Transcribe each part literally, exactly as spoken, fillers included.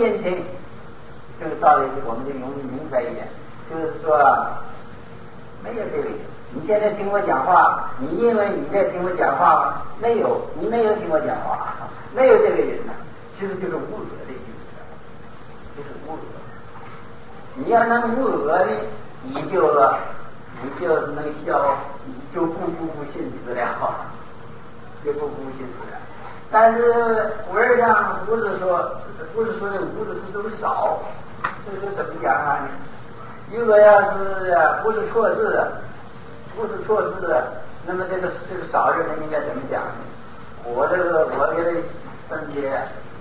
言听，这个道理我们就容易明白一点，就是说没有这个。你现在听我讲话，你因为你在听我讲话，没有，你没有听我讲话，没有这个人呢，其实就是无我的意思，就是无我。你要能无我呢，你就你就能消，你就不辜负信子了，就不辜负信子了。但是文儿上不是说，不是说的无的字都少，这个怎么讲啊？如果要是不是错字的，不是错字的，那么这个这个少人应该怎么讲呢？我这个我给他分别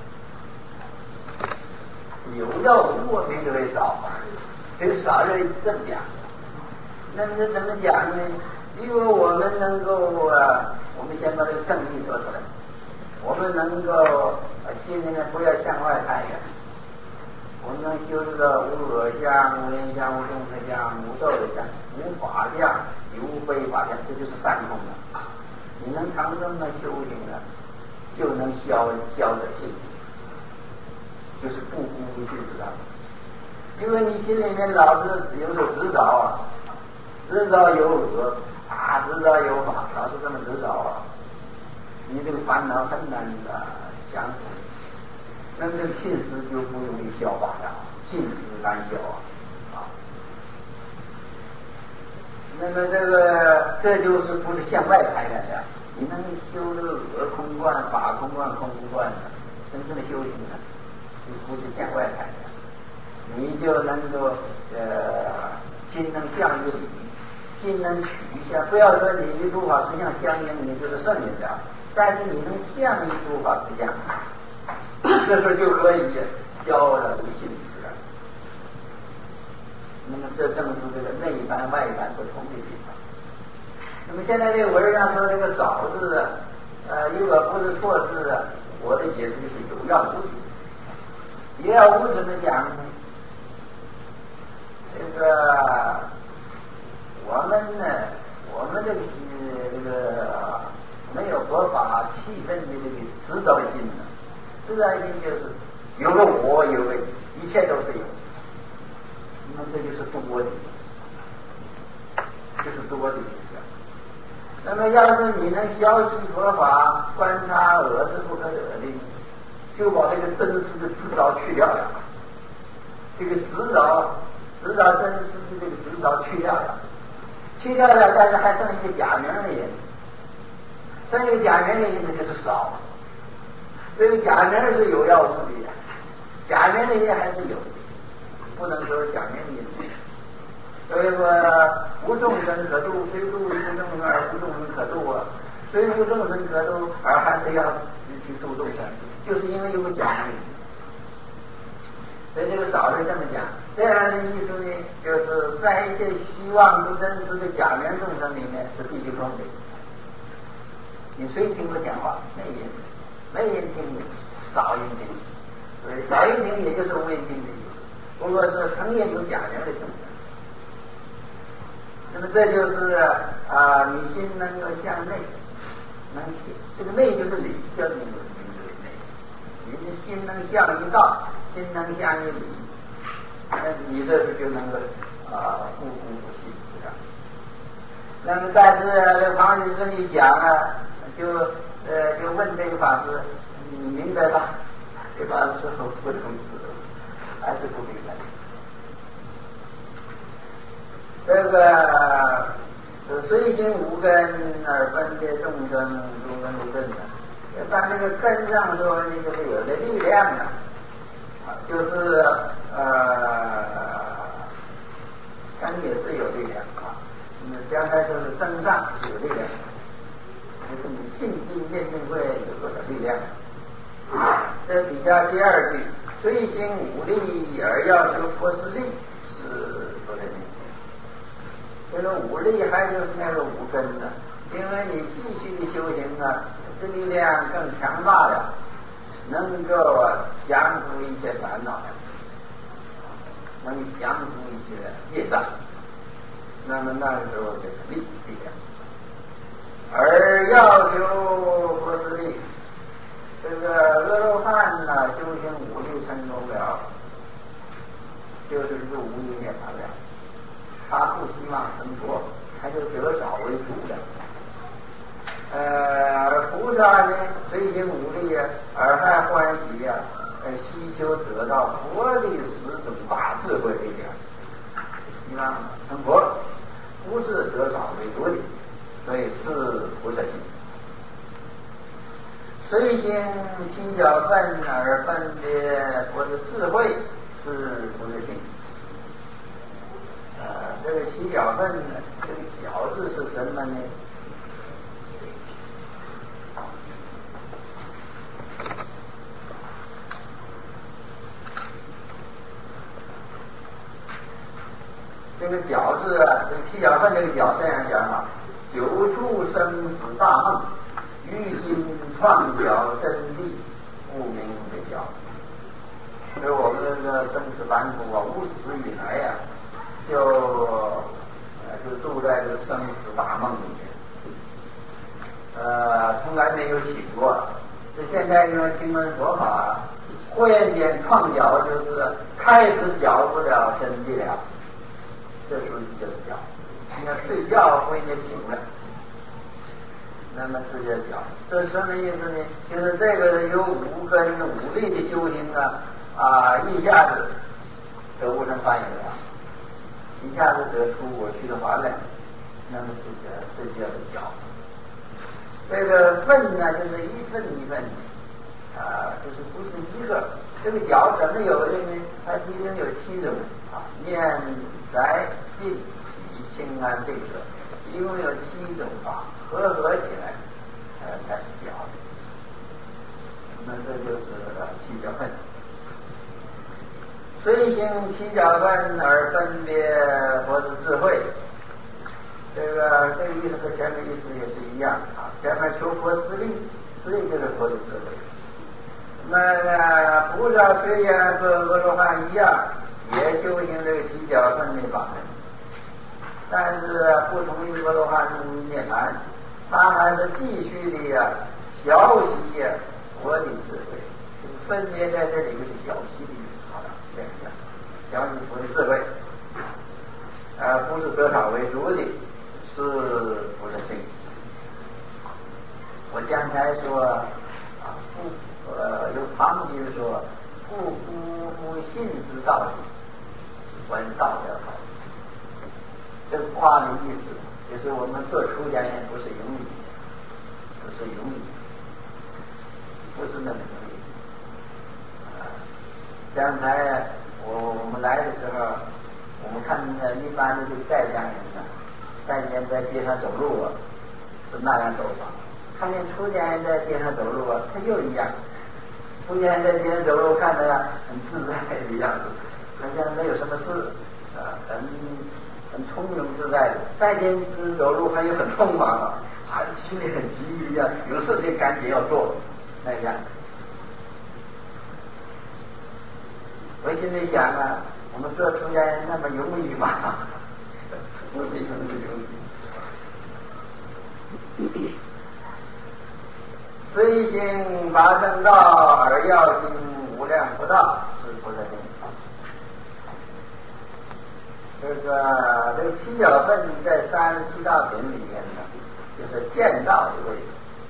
有要无我名字为少，这个少人这么讲。那么怎么讲呢？如果我们能够啊，我们先把这个正义说出来，我们能够心里面不要向外看远，我们能修这个无我相、无人相、无众生相、无受的相、无法相、无非法相，这就是三空了。你能常这么修行了，就能消消得性，就是不辜负去知道。因为你心里面老是有所执着啊，执着有我啊，执着有法，老是这么执着啊，你这个烦恼很难的降服。那么这个信实就不容易消化了，信实难消啊。那么这个这就是不是向外开展的，你能修这个我空观、法空观、空观的，真正的修行呢，就不是向外开展，你就能够呃心能向于理，心能取一下，不要说你与诸法实相相应，你就是圣人了，但是你能向于诸法实相，这时候就可以消了这个信实了。那么这正是这个内观外观不同的地方。那么现在这个文上说这个少字啊，呃，如果不是错字啊，我的解释是有要无止。有要无怎么讲呢？这个我们呢，我们这个是这个没有佛法气氛的这个指导性呢，指导性就是有个我，有个一切都是有。那么这就是多的，就是多的意思。那么要是你能消息佛法，观察我是不可得的，就把这个真实的执着去掉了。这个执着，执着真实的这个执着去掉了，去掉了，但是还剩一个假名的人，剩一个假名的人就是少。这个假名是有要无的，假名的人还是有的。不能说假面的因素，所以说无众生可度，虽度无众生而无众生可度啊，虽无众生可度而还是要去度众生，就是因为有个假面。所以这个少是这么讲，这样的意思呢，就是在一些虚妄不真实的假面众生里面是必须空的。你谁听我讲话？没人，没人听的，少人听，所以少人听也就是无人听的。不过是承认有假名的情况，那么这就是啊、呃，你心能够向内，能起这个内就是理，叫名字名字的内。你的心能向于道，心能向于理，那你这是就能够啊不辜负信实了。那么但是这庞居士你讲啊，就呃就问这个法师，你明白吧？这法师说不同意。还是不明白。这个虽行无根而分别众生诸根无根的，在那个根上说呢，就是有的力量啊，就是呃根也是有力量啊。嗯，将来说是根上是有力量，就是你信心念定会有多少力量。这底下第二句。虽行无力而要求佛是力，是不能理解。这个无力还就是那个无根的，因为你继续的修行啊，这力量更强大了，能够降服一些烦恼，能降服一些业障。那么那个时候就是力力量，而要求佛是力。这个阿罗汉呢，修行五力成功了， 萨呢，随行无力啊，而还欢喜呀、啊，呃，希求得到佛的十种大智慧力量，希望成佛，不是得少为主的，所以是菩萨心。随行七角分而分别佛的智慧是菩萨心。呃，这个七角分呢，这个角字是什么呢？这个角字啊，这个七角分这个角这样讲啊，久处生死大梦，于心创角真谛，不明的角。所以我们这个生死凡夫啊，无始以来呀、啊，就呃就住在这个生死大梦里面，呃，从来没有醒过。这现在因为听闻佛法，忽然间创角，就是开始觉不了真谛了。这属于就是觉，你要睡觉忽然间醒了，那么这就觉。这什么意思呢？就是这个有五根五力的修行啊，啊，一下子得悟成翻译了，一下子得出我去的华来，那么这个这就叫做觉。这个分呢，就是一分一分啊，就是不是一个。这个觉怎么有的呢？它其实有七种啊，念在定体清安定者，一共有七种法，合合起来，呃，才是觉。那这就是七角分。随行七角分而分别佛的智慧，这个这个意思和前面意思也是一样啊。前面求佛自力，自力就是佛的智慧。那么菩萨虽然和阿罗汉一样，也修行这个七角分的法门，但是不同于阿罗汉入涅槃，他还是继续的呀学习呀佛的智慧，分别在这里就是学习的好了，这样讲，学习佛的智慧，呃，不是得少为主的，是菩萨心。我刚才说啊，不。呃，有唐句说：“不辜负信之道理，闻道了好。”这话的意思就是我们做出家人不是容易，不是容易，不是那么容易。啊，刚才我我们来的时候，我们看着一般的这个在家人呢，在家人在街上走路啊，是那样走法；看见出家人在街上走路啊，他又一样。出家人在街上走路，看着很自在的样子，好像没有什么事啊，很很从容自在的。在街上走路还有很匆忙啊，还心里很急一样，有事情赶紧要做那样。我心里想啊，我们做出家人那么容易吗？不是那么容易。随行八正道而要行无量佛道，是菩萨心。这个这个七角分在三十七道品里面呢，就是见道的位置。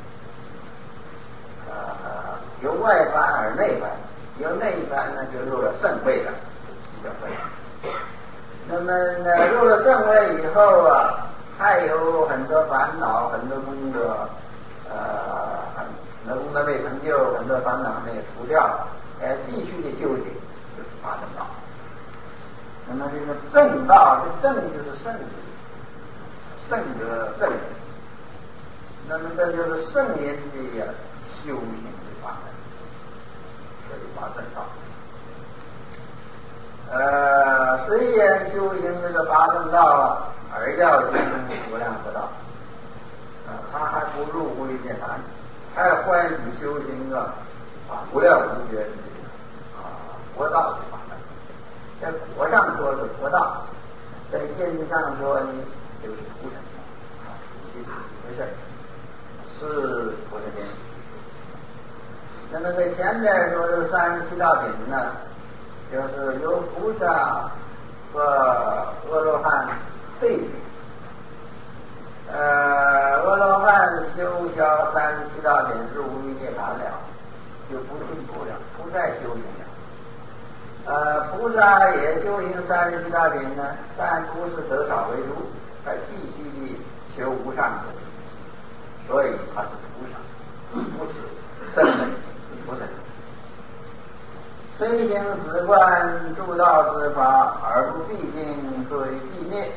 呃，由外观而内观，由内观呢就入了圣位了，七角分。那么呢，入了圣位以后啊，还有很多烦恼，很多工作。呃，很多功德未成就，很多烦恼没有除掉，呃，继续的修行就是八正道。那么这个正道，这正就是圣人，圣者正人。那么这就是圣人的修行的法门，这是八正道。呃，虽然修行这个八正道，而要行无量佛道。啊，他还不入无余涅槃，还欢喜修行啊啊无量无边的啊佛道的法门。在佛上说是佛道，在经上说呢就是菩萨啊，其实没事，是菩萨心。那么在前面说这三十七道品呢，就是由菩萨和阿罗汉对比。呃，阿罗罗汉修消三十七道品，入于涅槃了，就不进步了，不再修行了。呃，菩萨也修行三十七道品呢，但不是得少为主，他继续的求无上果，所以他是菩萨，不是圣人，不是。虽行止观诸道之法，而不毕竟作为寂灭。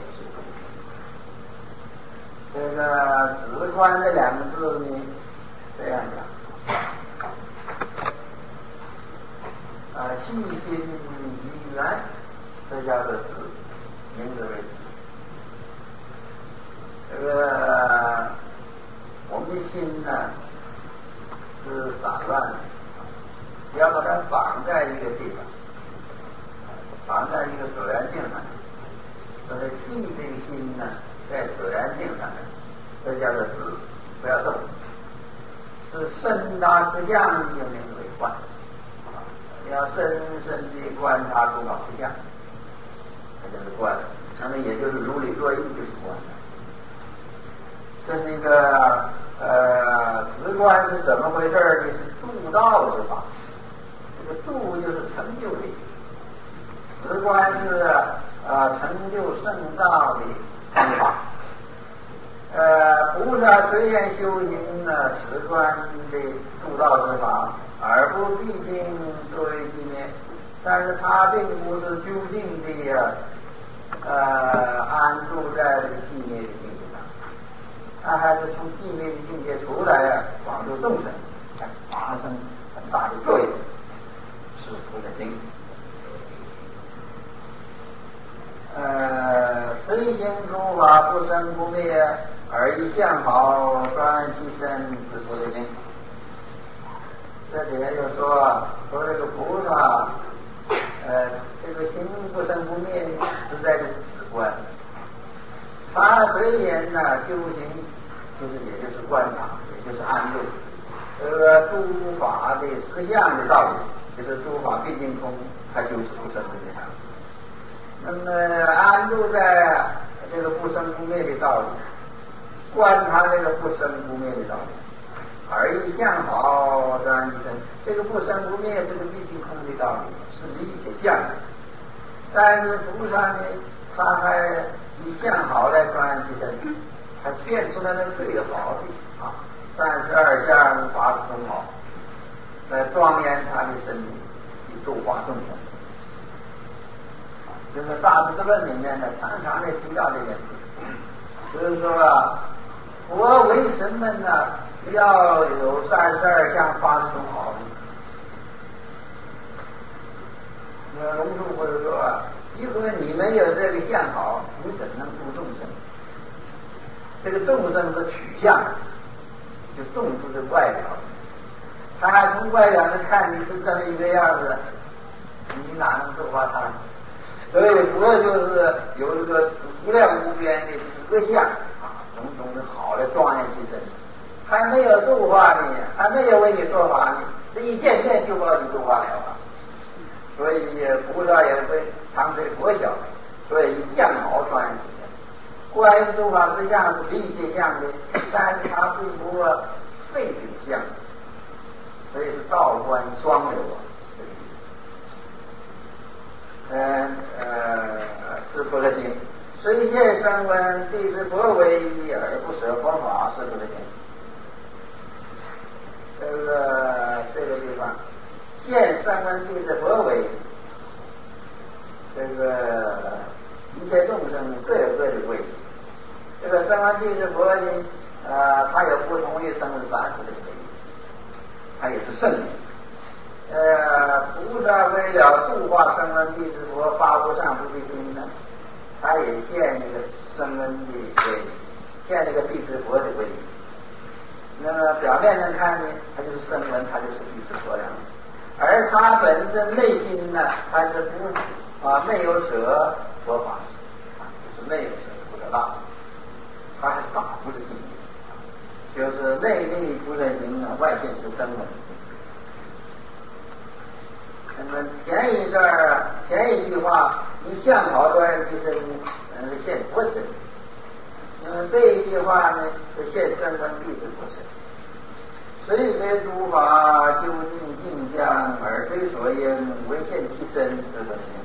这个止观这两个字呢，这样讲，啊，细心于缘，这叫做止，名字为止。这个我们的心呢是散乱的，要把它绑在一个地方，绑在一个自然境上，所以细这个心呢在自然境上面，这叫做止，不要动。是深达实相就名为观，要深深地观察诸法实相，这就是观。那么也就是如理作意，就是观。这是一个呃，止观是怎么回事呢？是助道之法。这个助就是成就的意思，止观是呃成就圣道的方法。呃，菩萨虽然修行呢止观的助道之法，而不毕竟作为寂灭，但是他并不是究竟的呃安住在这个寂灭的境界上，他还是从寂灭的境界出来啊，广度众生，发生很大的作用，是菩萨行。呃，虽行诸法不生不灭，而以相好专其身是菩萨行。这里面就说说这个菩萨，呃，这个行不生不灭，实在就是止观。他虽然呢修行，就是也就是观察，也就是安住这个诸法的实相的道理，就是诸法毕竟空，它就是不生不灭。那么安住在这个不生不灭的道理，观察这个不生不灭的道理，而以相好专其身。这个不生不灭，这个毕竟空的道理是理解相的，但是菩萨呢，他还以相好来专其身，他现出来那最好的啊三十二相八十种好，来庄严他的身体，以度化众生。就是《大智度论》里面呢，常常的提到这件事，就是说，佛为什么呢要有三十二相八十种好呢？那龙树或者说，因为你没有这个相好，你怎能度众生？这个众生是取相，就众生的外表，他还从外表上看你是这么一个样子，你哪能度化他？所以佛就是有一个无量无边的德相啊，种种的好的庄严其身，还没有度化你，还没有为你说法呢，这一见面就把你度化了啊。所以菩萨也会常对佛小，所以相好庄严其身。观音度法实相是理解相的，但是他并不废品相，所以是道观双流啊。呃呃，是菩萨行。虽现声闻弟子佛为一，而不舍佛法，是菩萨行。这个这个地方，现声闻弟子佛为一，这个一切众生各有各的位置。这个声闻弟子佛呢，呃，他有不同于声闻凡夫的位置，他也是圣人。呃，菩萨为了度化声闻弟子佛，发无上菩提心呢，他也现一个声闻的位，现一个弟子佛的位。那么表面上看呢，他就是声闻，他就是弟子佛了。而他本身内心呢，他是不啊没有舍佛法，啊就是没有舍菩萨道，他是大菩萨心，就是内力菩萨心，外现是声闻。那么前一段前一句话，你相好专其身，嗯，现佛身。 嗯，这一句话呢是现生闻必之过程。虽非诸法究竟镜像，而非所言为见其身之本性。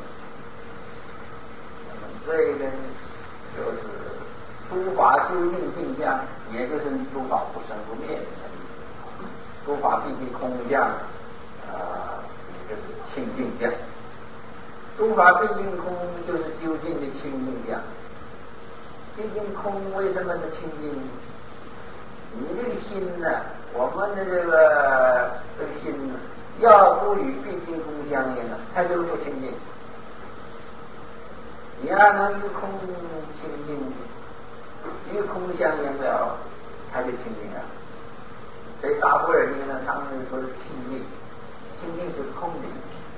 这个就是诸法究竟镜像，也就是诸法不生不灭的意思。诸法毕竟空相，啊、呃，也就是清净相。诸法毕竟空，就是究竟的清净相。毕竟空为什么是清净？你这个心呢，我们的这个这个心呢，要不与毕竟空相应呢，它就不清净。你要能与空清净，与空相应了，它就清净了。所以大部分人呢，他们说是清净，清净是空的。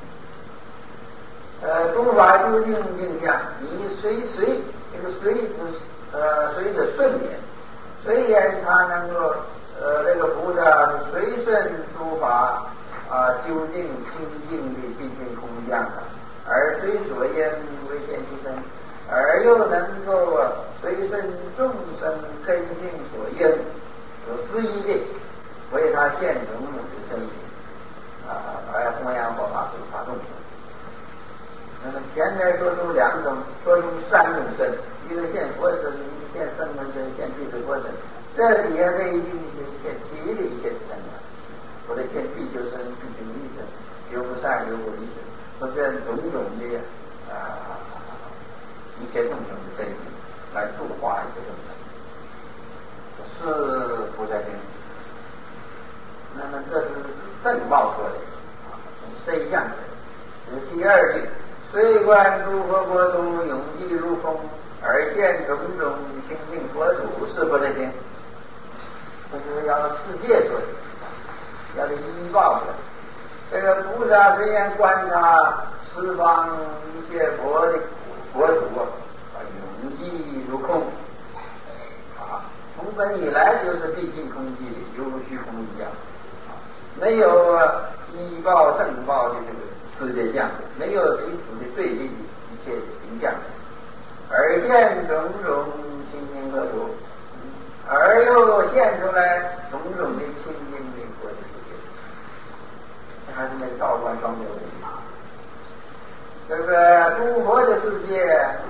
呃，诸法究竟镜像，你随随这个随之呃随着顺缘，虽然他能够呃这个菩萨随顺诸法啊、呃、究竟清净的毕竟空相的，而随所言为见其身，而又能够啊随顺众生根性所应所思意的，为他现成母的身体啊、呃、而弘扬佛法度化众生。那么前面说出两种，说出三种身，一个现佛身，一个现声闻身，现地水佛身。这底下这一句是现其余的一切身了，或者现地球身、地球力身、有不善、有不离身，或者种种的啊、呃、一切众生的身体来度化一切众生，是菩萨心。那么这是正报说的啊，从身相说。这是第二句。虽观诸佛国土永寂如空，而现种种清净佛土，是佛的心。这是要世界说的，要的依报的。这个菩萨虽然观察十方一切佛的国土啊，永寂如空啊，从本以来就是毕竟空寂的，犹如虚空一样，没有依报正报的这个世界相，没有彼此的对立的一切形象，而现种种清净佛土，而又现出来种种的清净的佛的世界，这还是那个道观双流的。这个诸佛的世界，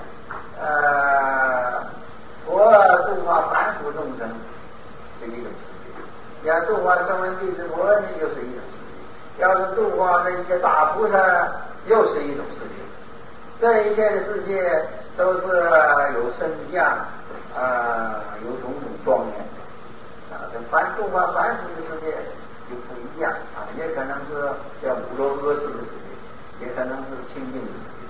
呃，佛度化凡夫众生是一种世界，要度化声闻弟子佛呢，又是一种世界。要是度化那些大菩萨，又是一种世界。这一切的世界都是有身相，啊、呃，有种种庄严的啊。这凡度化凡夫的世界就不一样啊，也可能是叫五罗阿世的世界，也可能是清净的世界。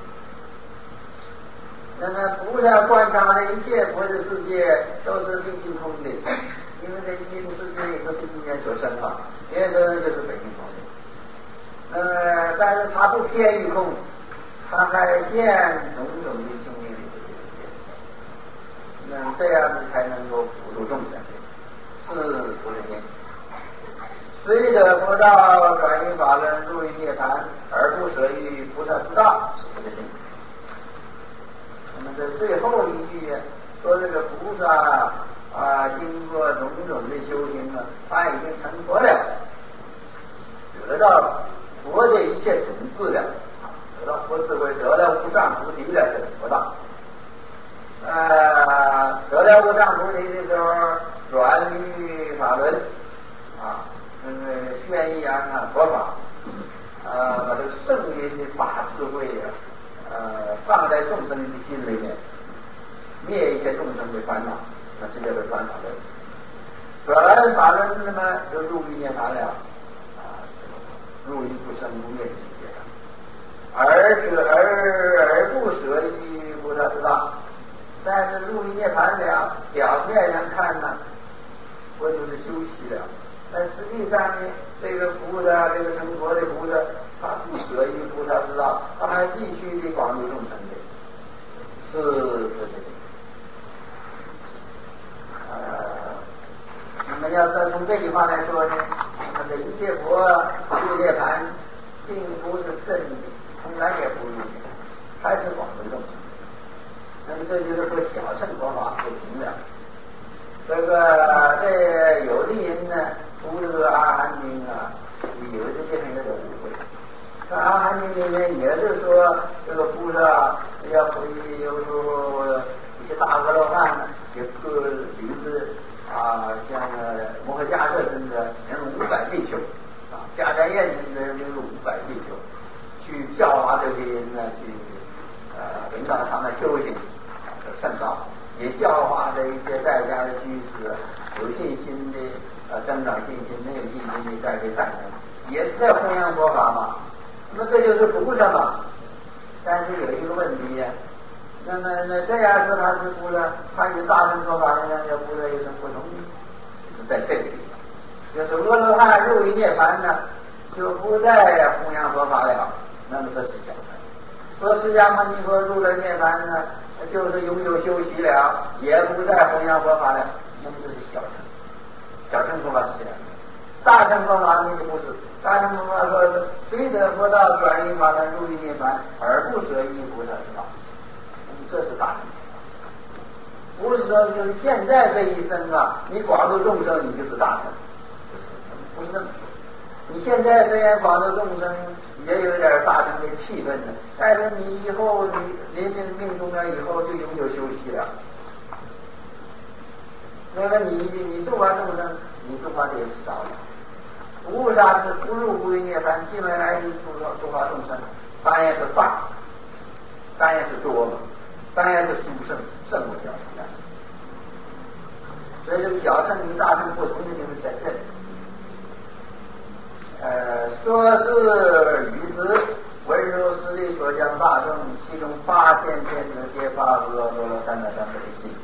那么菩萨观察的一切佛的世界都是毕竟空的，因为这一切世界也都是因缘所生嘛，缘生就是本性空的。那么，但是它不偏于空，它还现种种的清净的世界。那这样子才能够普度众生，是菩萨心。虽得佛道转于法轮，入于涅槃，而不舍于菩萨之道，是菩萨心。那么这最后一句说这个菩萨啊，经过种种的修行呢，他已经成佛了，得到了佛的一切种子了，得到佛智慧，得了无上菩提了，这是佛道。呃，得了无上菩提的时候，转于法轮啊，那个宣扬啊佛法，呃，把这个圣灵的法智慧啊，呃，放在众生的心里面，灭一切众生的烦恼，那这叫做转法轮。转法轮那么就入于涅槃了。入于不生不灭的世界上，而舍而而不舍于菩萨之道，但是入于涅槃了，表面上看呢，我就是休息了，但实际上呢，这个菩萨，这个成佛的菩萨，他不舍于菩萨之道，他还继续的广度众生的，是是是。呃，那么要再从这句话来说呢，那么这一切佛入涅槃，并不是正的，从来也不入涅槃，还是广度众生。那么这就是说小乘佛法不行了， 这个这有的人呢读这个阿含经啊，有的地方有点误会。这阿含经里面也是说这个菩萨要回有时候一些大阿罗汉呢，也个比如啊，像摩诃迦叶等的人五百比丘啊，迦旃延等的人五百比丘，去教化这些人呢，去呃引导他们修行啊，圣道。也教化的一些在家的居士，有信心的呃增长信心，没有信心的再去善根，也是在弘扬佛法嘛。那么这就是菩萨嘛。但是有一个问题呀，那么那这样说他是菩萨，他与大乘佛法的那个菩萨有什么不同呢？是在这里，就是阿罗汉入于涅槃呢，就不再弘扬佛法了，那么这是小乘。说释迦牟尼佛入了涅槃呢，就是永久休息了，也不再弘扬佛法了，那么这是小乘。小乘佛法是这样的，大乘佛法那就不是。大乘佛法说是虽得佛道转于法门入于涅槃，而不舍一菩萨之道，那么这是大乘。不是说就是现在这一生啊，你广度众生，你就是大乘，不是，不是那么说。你现在虽然广度众生，也有点大乘的气氛呢，但是你以后你临命命中了以后就永久休息了。那么你你度化众生，你度化的也是少了。菩萨是不入不于涅槃，进来来去度化度化众生，当然是大，当然是多嘛，当然是殊胜，胜不了的。所以这个小乘与大乘不同的就是在这里。呃，说是于是文殊师利所讲大众，其中八千天子皆发阿耨多罗三藐三菩提心。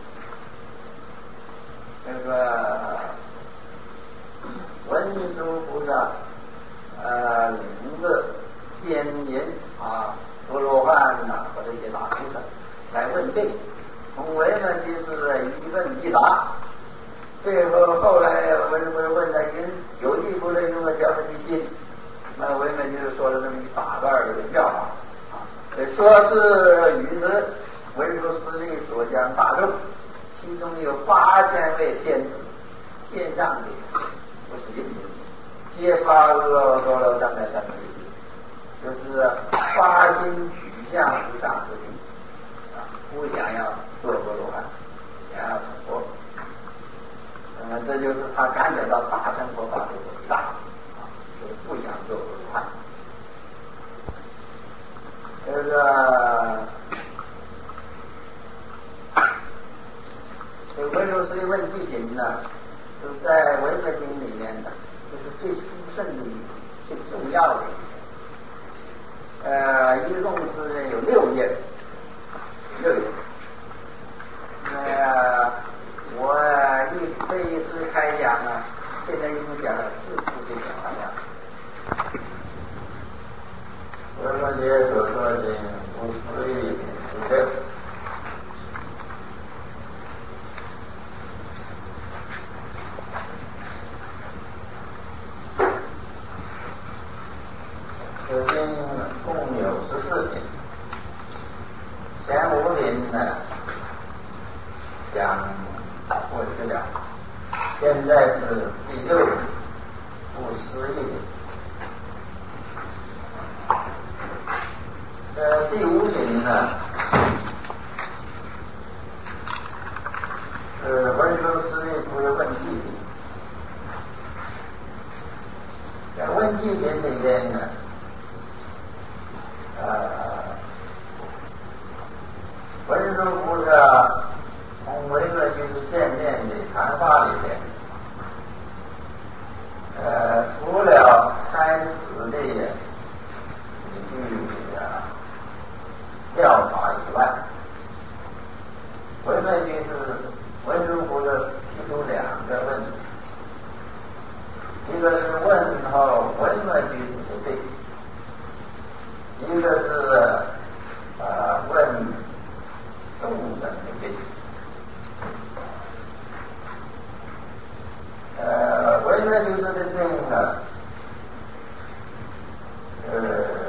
这个文殊菩萨呃领着天人啊、阿罗汉呐和这些大菩萨来问备，从为呢就是一问一答。最后后来文殊问了人有地菩萨用了叫菩提心，那为呢就是说了这么一大段的教法啊，说是于是文殊师利所讲大众，其中有八千位天子，天上的不是人间，皆发阿耨多罗三藐三菩提心，就是发心取向无上菩提啊，不想要做阿罗汉，想要成佛。那么这就是他感觉到大乘佛法的伟大啊，就是不想做阿罗汉。这个这个文殊师利问地品呢，就是在文殊经里面的，这是最殊胜的一最重要的一个。呃，一共是有六页，六页。呃，我一这一次开讲啊，现在已经讲了四次就讲完了。文殊节所说的无私一品是这。此经共有十四品，前五品呢讲过去了，现在是第六品，不思议品。呃，第五品呢是文殊师利菩萨问地品。在问地品里边呢，呃，文殊菩萨从维勒居士见面的谈话里边，呃，除了开始的一句啊教法以外，维勒居士文殊菩萨提出两个问题，一个是问候维勒居士的对，一个是呃问众生的对。呃，维勒居士的对呢，呃，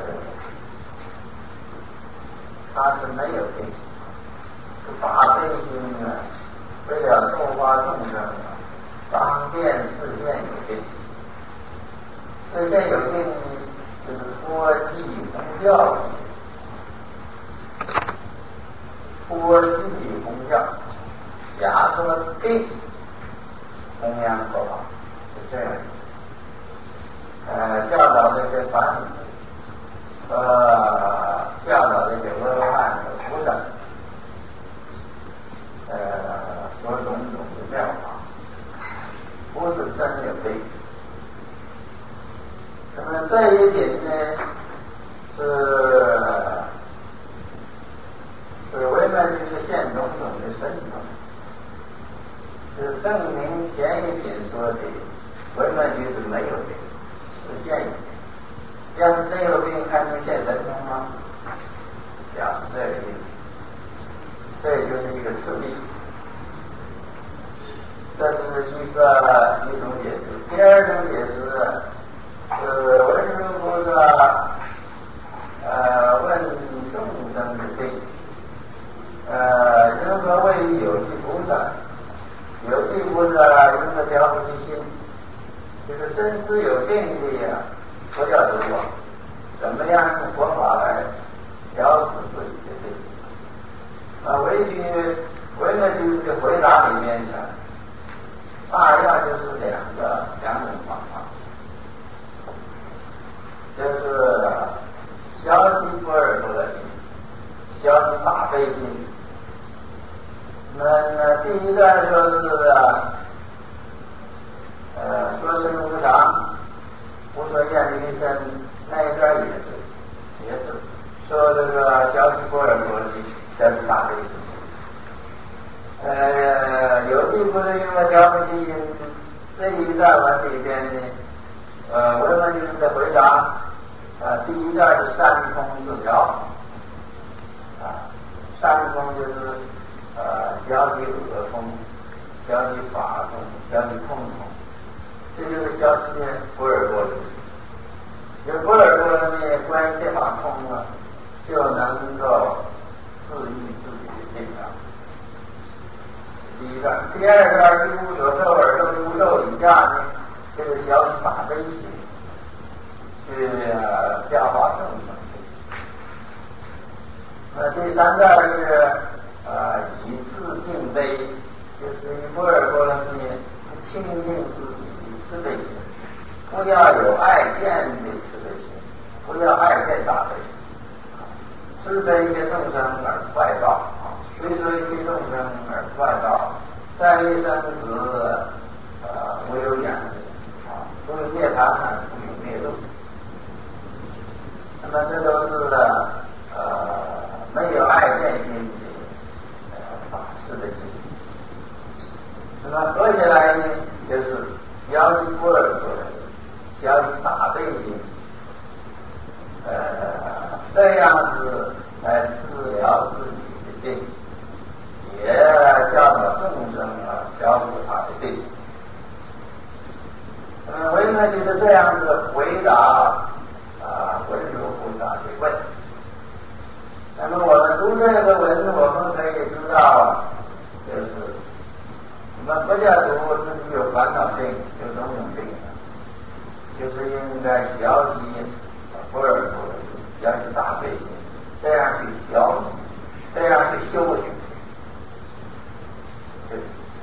他是没有对，是大悲心呢，为了度化众生这现有病就是脱剂功效，脱剂功效，假说病弘扬佛法是这样。呃，教导这些凡夫，呃，教导这些阿罗汉的菩萨，呃，说种种的妙法，不是真有病。那么这一点呢，是是为了就是现种种的神通，是证明前一品说的为了就是没有病，是现有病。要是真有病，还能现神通吗？呀，这个意思，这就是一个次第。这是一个一种解释。第二种解释是文殊菩萨呃问众生的病，呃如何为有机菩萨，有机菩萨如何调伏其心，就是真知有病的呀，不要执着，怎么样用佛法来调止自己的病？啊，为据为了就是这回答里面呢，大要就是两个两种方法，就是消息不耳朵的心，消息大悲心。那那第一段说是呃说生无常，无所厌离身，那一段也是也是说这个消息不耳朵的心，消息大悲心。呃，有地不是因为消息心这一段文里边呢，呃，文文就是在回答。呃，第一段是三空治疗，啊，三空就是呃，消极恶空、消极法空、消极空空，这就是消极不耳朵的。有不耳朵呢，关于这法空呢，就能够治愈自己的病了。第一段，第二段一无所受，耳朵无受以下呢，这个消极大悲心。去教化众生。那第三段是呃以自敬悲，就是以不二波罗蜜清净自己的慈悲心，不要有爱见的慈悲心，不要爱见大悲心，慈悲一些众生而不外道啊，随随一些众生而不外道，在一生时呃无有眼啊，不有涅槃而不有灭度。那么这都是呃没有爱见心的呃法事的心。那么合起来呢，就是消极不二说的消极大悲心，呃这样子来治疗自己的病，也教导众生啊消除他的病。那么为了就是这样子回答。啊，文殊菩萨的问。那么我们读这个文，我们可以知道，就是我们佛教徒自己有烦恼病，有种种病，就是应该消极不二佛，消极大悲心，这样去消极，这样去修行。对。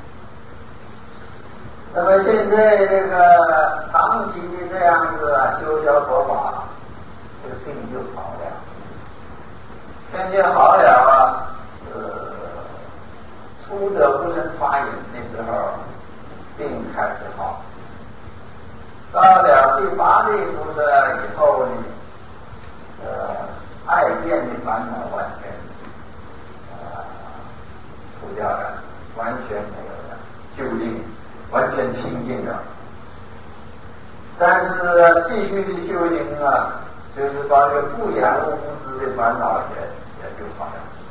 那么现在这个长期的这样子啊修学佛法，这个病就好了，病就好了啊。呃，初得不生发炎的时候，病开始好。到了第八类菩萨以后呢，呃，爱见的烦恼完全呃除掉了，完全没有了，究竟完全清净了。但是继续的修行啊，就是把这个不言无知的烦恼也也就好了。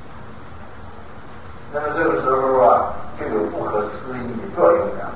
那么这个时候啊，就有不可思议的作用了。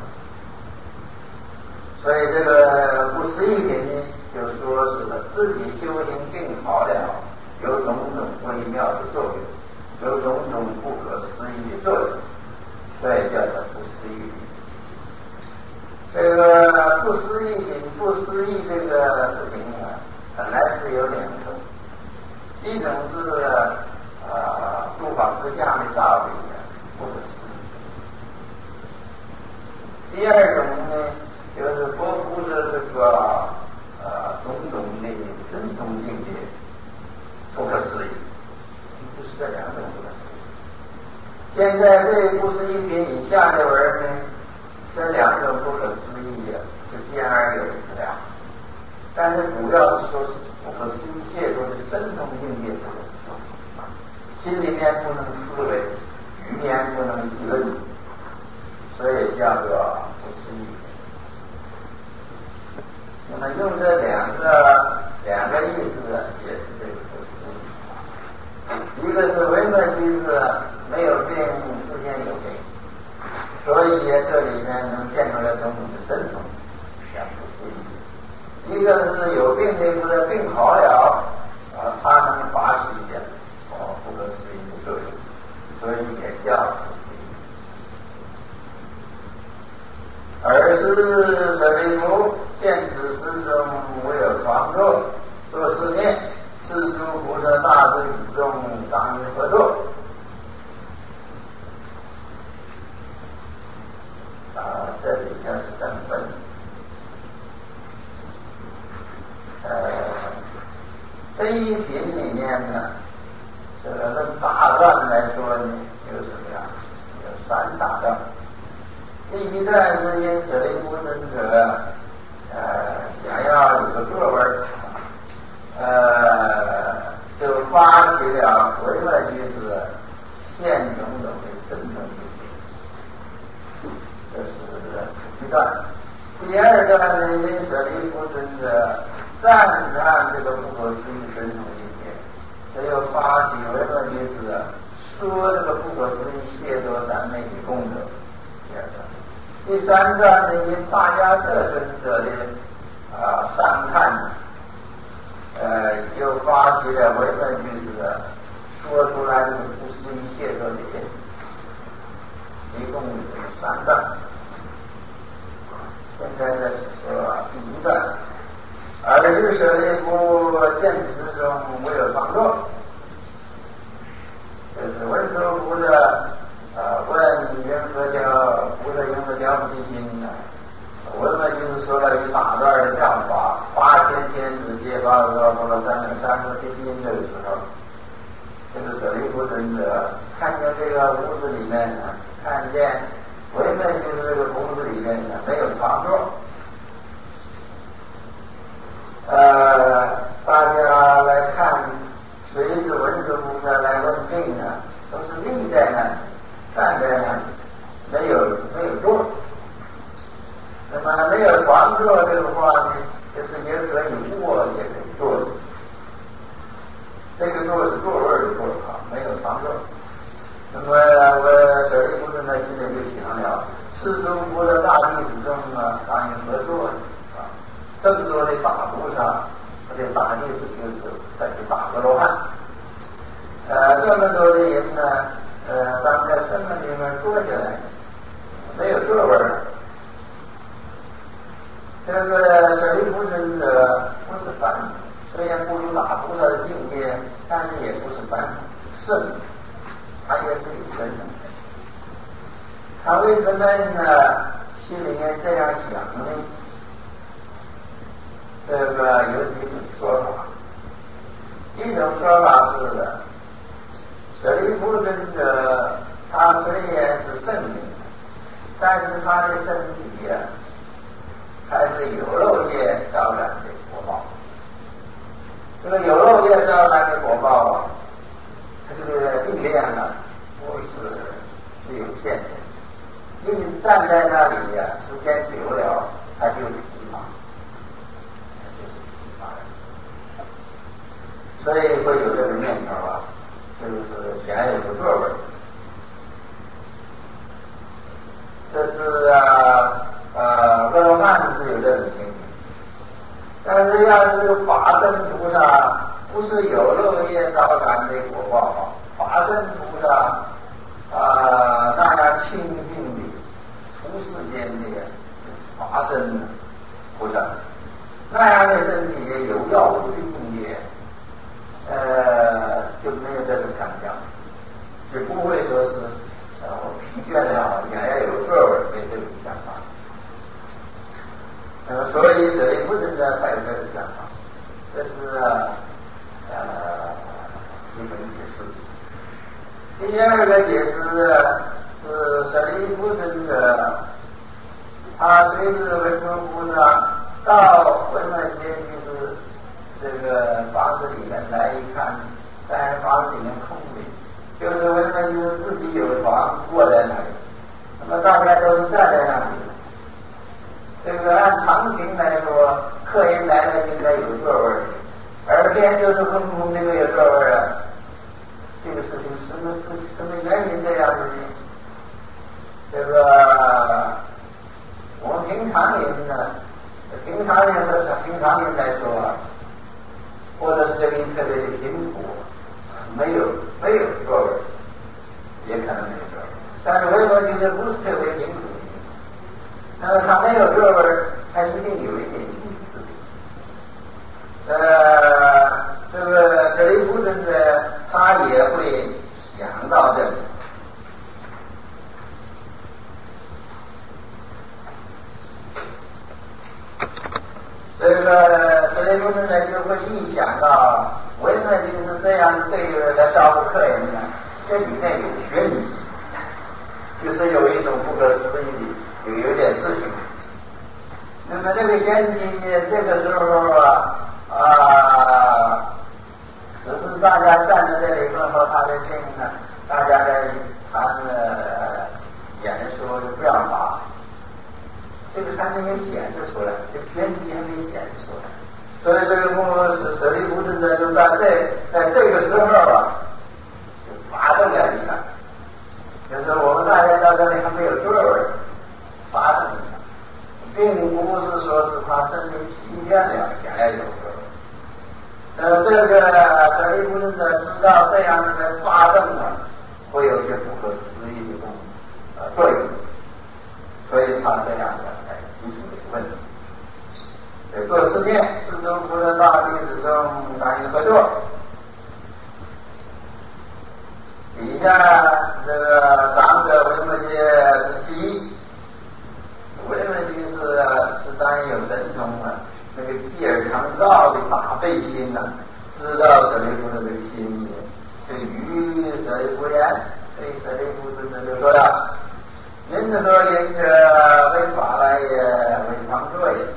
所以这个不思议品呢，就说是自己修行病好了，有种种微妙的作用，有种种不可思议的作用，所以叫做不思议品。 这个不思议不思议这个事情呢，本来是有两种，一种是呃诸法实相的道理不可思议，第二种呢就是佛菩萨这个呃种种的神通境界不可思议，就是这两种不可思议。现在这不是一品以下的文呢，这两种不可思议啊，是兼而有之了。但是主要是说是不可思议解脱的神通境界不可思议，心里面不能思维，语言不能议论，所以叫做不思议。那么用这两个两个意思也是这个不思议。一个是唯本居士没有病，世间有病，所以这里面能见出来种种的神通，叫不思议。一个是有病的，不是病好了啊，他能发起的哦不可思议的作用，所以也叫不思议。尔时舍利弗，见此世中无有常作，作是念：是诸菩萨大士之中，当于何作？啊，这里面是整本。呃，这一品里面呢，这个论大段来说呢，有什么呀？有三大段。第一段是因舍利弗尊者，呃，想要有个作文，呃，就发起了唯外居士现种种的真正境界，这是第一段。第二段呢，因舍利弗尊者赞叹这个不可思议神通境界，这又发起唯外居士说这个不可思议解脱三昧的功德。第二段。第三段呢，因大迦叶尊者的啊赞叹，呃，又发起了唯本居士说出来这个不思议解脱的见，一共有三段。现在呢是说第一段，尔时舍利弗，见此中无有常作，就是文殊菩萨啊，问云何教菩萨云何教不其心呢？我们就是说了一大段的讲法，八千天子揭发说说了三百三十七心的时候，这个舍利弗尊者看见这个屋子里面呢，看见唯本就是这个屋子里面呢没有常作。呃，大家来看，随着文殊菩萨来问病呢，都是立在那里，站在那里，没有没有坐。那么没有常坐这个话呢，就是也可以卧，也可以坐。这个坐是座位的坐啊，没有常坐。那么我舍利弗尊在心里就想了，世诸菩萨大弟子中啊，当于何作啊？这么多的大菩萨，这大弟子就是在这大阿罗汉。呃，这么多的人呢，呃，当在什么地方坐下来，没有座位。这个舍利弗尊者不是凡夫，虽然不如大菩萨的境界，但是也不是凡夫圣，他也是有真的。他为什么呢？心里面这样想呢？这个有几种说法。一种说法是的，舍利弗尊者他虽然是圣人，但是他的身体呀、啊，还是有漏业招感的果报。这个有漏业招感的果报啊，它这个力量啊，不是是有限的。因为站在那里呀、啊，时间久了，它就是疲乏，它就是疲乏的。所以会有这个念头啊，就是想有个座位。这是啊。呃，阿罗汉是有这种情形，但是要是法身菩萨，不是有漏业招感的果报，法身菩萨啊、呃，那样清净的出世间的法身菩萨，那样的身体有药物的境界，呃，就没有这种感觉，就不会说是呃疲倦了，想要有座位，没这种想法。呃，所以舍利弗尊者才有这种想法，这是呃基本解释。第二个解释是舍利弗尊者，他随着文殊菩萨到文殊阶就是这个房子里面来一看，但是房子里面空的，就是文殊就是自己有床卧在那里，那么大家都是站在那里。这个按常情来说，客人来了应该有座位，而偏就是空空的没有座位啊。这个事情什么是什么原因这样子呢？这个我们平常人呢，平常人和平常人来说啊，或者是这个特别的贫苦，没有没有座位，也可能没有座位。但是为什么就是不是特别贫苦？那么他没有座位，他一定有一点意思。呃，这个舍利弗尊者他也会想到这里。这个舍利弗尊者就会一想到，为什么就是这样对来照顾客人呢？这里面有玄机，就是有一种不可思议的。有有点事情，那么这个玄机这个时候啊啊，只是大家站在这里问候他的经呢，大家在谈呃演说的办法，这个还没有显示出来，这玄机还没显示出来，所以这个不舍利弗尊者就在这在这个时候啊，就发动了一下，就是我们大家到这里还没有座位。发动一下，并不是说是他身体疲倦了想要有座位。呃，这个舍利弗尊者知道这样的发动呢，会有些不可思议的东西呃作用，所以他这样的来提出这个问题。呃，做实践，四周菩萨大弟子中难以合作。底下这个长者为么些之一。为什么就是是当然有神通啊，那个继而常照的大悲心啊，知道舍利弗的这个心意，这于舍利弗言，对舍利弗尊者就说了：因何言者为法来也，为常作也。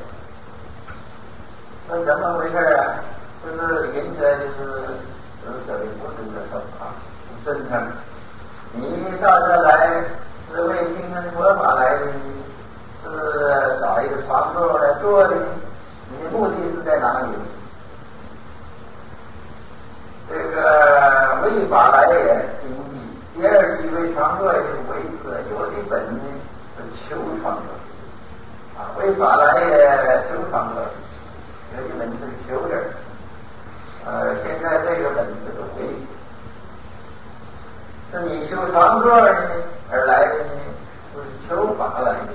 那怎么回事啊？就是言者就是就是舍利弗尊者说啊，真诚，你到这来是为听闻佛法来的。是找一个床座来坐的，你的目的是在哪里？这个为法来也，第一句；第二句为床座也是为是有的本呢是求床座啊，为法来也求床座，有的本是求人。呃，现在这个本是个为，是你求床座呢而来的呢，不是求法来的。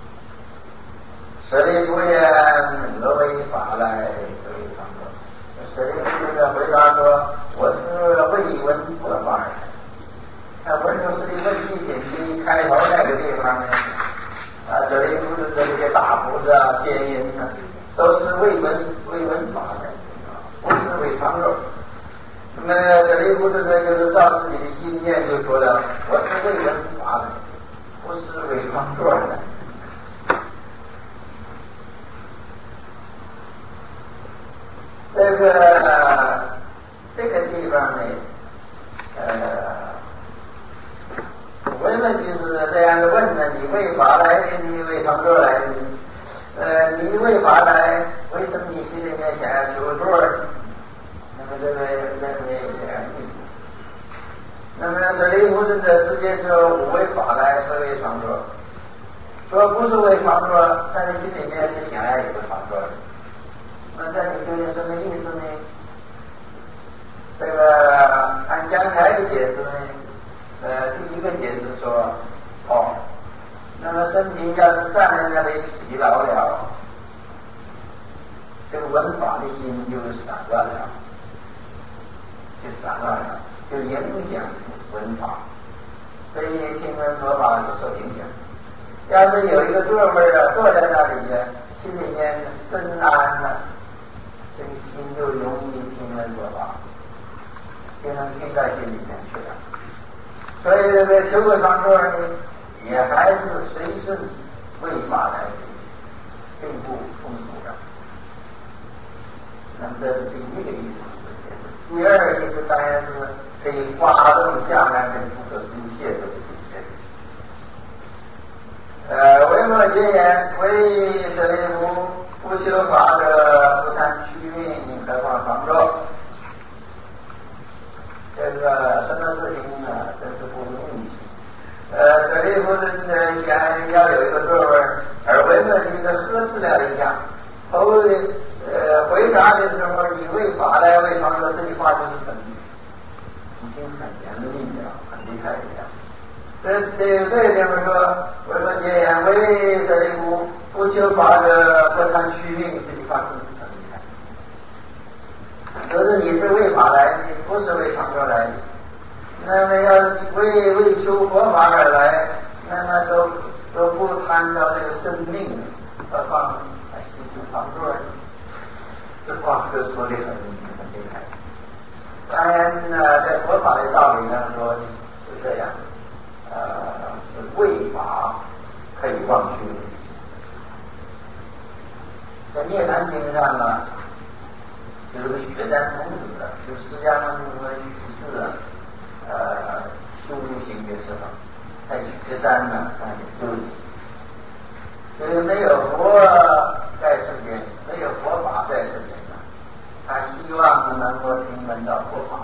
舍利弗言：何为法来？何为常作？舍利弗尊者回答说：我是为闻佛法而来。那文殊师利问题品的开头那个地方呢，啊，舍利弗尊者这些大菩萨、天音呢，都是为闻为闻法来，不是为常作。那么舍利弗尊者就是照自己的心念就说了：我是为闻法来，不是为常作来。这个这个地方呢，呃，问问就是这样的问呢：你为法来的，你为常作来的？呃，你为法来，为什么你心里面想要求座呢？那么这个这个也有这样意思。那么舍利弗尊者直接说：我为法来，是为常作。说不是为常作，但是心里面是想要有个常作的。那这里究竟什么意思呢？这个按刚才的解释呢，呃，第一个解释说，哦，那么身体要是站在那里疲劳这个闻法的心就散乱了，就散乱了，就影响闻法，所以听闻佛法就受影响。要是有一个座位啊，坐在那里呢，心里面深安了，这个心就容易听闻佛法，就能听到心里面去了。所以这个修个方座呢，也还是随顺为法来的，并不冲突的。那么这是第一个意思。第二个意思当然是可以发动下面的不可书写的这些。呃，维摩诘言：为舍利弗，不修法者，不贪虚名，何况方座。这个什么事情呢？真是不容易。呃，舍利弗人呢，想要有一个座位，而维摩诘的呵斥了一下，后呃回答的时候，以为法来为方座，这句话就是很已经很严厉了，很厉害的了。这这这地方说，维摩诘言：为舍利弗，不修法者，不贪虚名，这句话真是很厉害。可是你是为法来的，不是为方座来的。那么要为为修佛法而来，那么都都不贪到这个生命，何况还去修方座？这话就说的很很厉害。当然呢，在佛法的道理上说是这样，呃，是为法可以忘修。在《涅槃经》上呢，有个雪山童子，就释迦牟尼佛去世了。呃，修行的时候，在雪山呢，那里修行，因为没有佛在世间，没有佛法在世间呢，他希望能够听闻到佛法，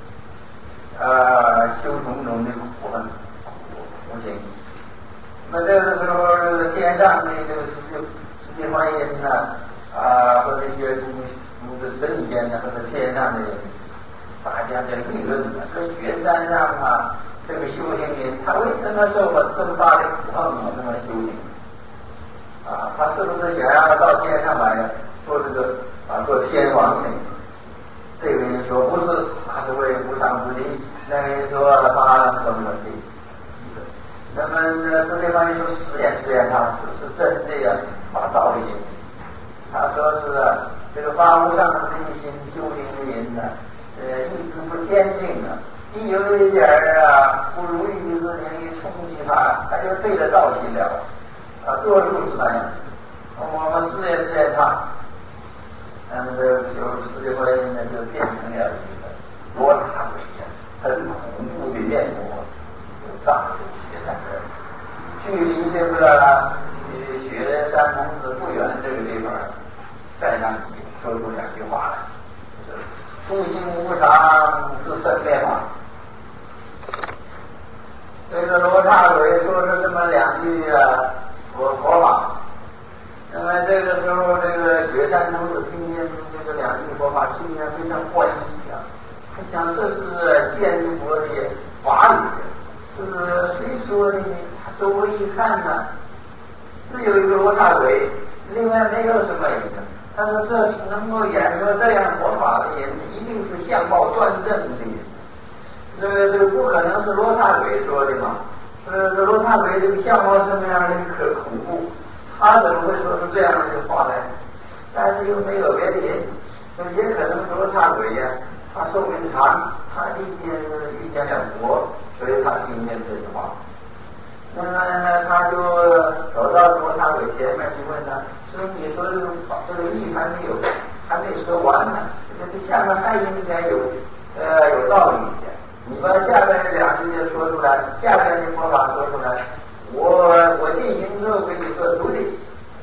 呃，修种种的苦恨苦行。那么这个时候，这个天上的这个世界世界观音呢，啊，或者一些诸诸的神仙呢，或者天上的人。大家在议论呢，说雪山上啊，这个修行人他为什么受了这么大的苦恨啊？这么修行啊？他是不是想要到天上来做这个啊做天王呢？这个人说不是，他是为无上菩提。那个人说他怎么怎么地。那么呢，世界观音说实验实验他是不是真的呀？发造的心。他说是这个发无上菩提心修行的人呢。呃，意志不坚定了，一有一点儿啊不如意的事情一冲击他，他就废了道心了。啊，多数是那样。我们试验试验他，那么这个时候世界观音呢就变成了一个罗刹鬼呀，很恐怖的面目，就大有雪山这儿，距离这个雪山童子不远这个地方，再让你说出两句话来。诸行无常，自生灭法。这个罗刹鬼说出这么两句啊佛佛法，那么这个时候，这个雪山童子听见这个两句佛法，心里面非常欢喜啊！他想这是见佛的法语，是谁说的呢？他周围一看呢，只有一个罗刹鬼，另外没有什么人。他说这是能够演说这样佛法的人，一定是相貌端正的人。这个这个不可能是罗刹鬼说的嘛？这个罗刹鬼这个相貌什么样的可恐怖，他怎么会说出这样的话来？但是又没有别的人，也可能是罗刹鬼呀，他寿命长，他遇见遇见了佛，所以他听见这句话。那么呢，他就走到罗刹鬼前面去问他，说你说这个这个意还没有还没说完呢，这下面还应该有呃有道理一点，你把下面两句就说出来，下面的佛法说出来，我我进行之后给你做徒弟。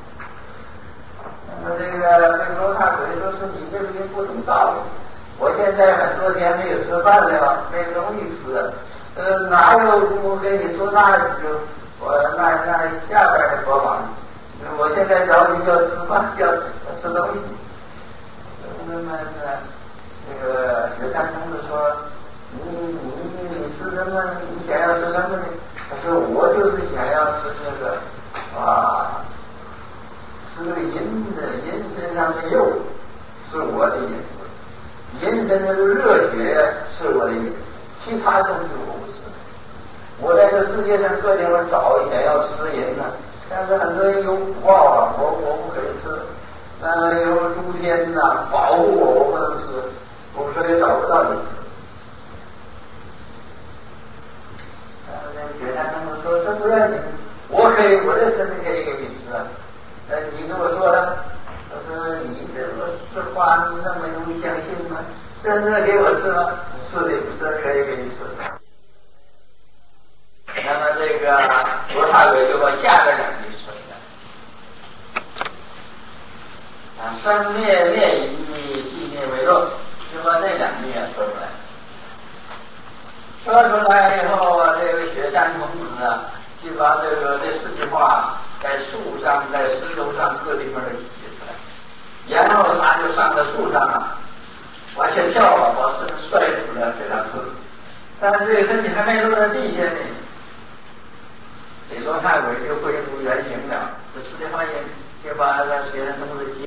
那么这个这个罗刹鬼说是你这个人不懂道理，我现在很多天没有吃饭了，没东西吃。呃，哪有我跟你说那几个，我那那下边的佛法，我现在着急要吃饭，要吃吃东西。那么呢，这个雪山童子说，你你你吃什么？你想要吃什么呢？他说我就是想要吃这个啊，吃这个银的阴身上的釉是我的影子，阴身上的热血是我的影子，其他东西我不是。我在这世界上各地方找想要吃人呢，但是很多人有虎豹啊，我我不可以吃；那有诸天呐、啊、保护我，我不能吃，我说也找不到你吃。那觉得他们说这不要紧，我可以，我的身体可以给你吃啊。呃，你跟我说了，我说你这我这话那么容易相信吗？真的给我吃吗？是的，这可以给你吃。那么这个罗大伟就把下边两句说的啊，生灭灭以寂灭为乐，就把这两句啊说出来。说出来以后啊，这个雪山童子啊，就把这个这四句话在树上、在石头上各地方都写出来，然后他就上在树上啊，完全跳了，把身摔死了给他吃。但是这个身体还没落在地下呢。这罗太伟就恢复原形了，这四句话也就把这雪山童子接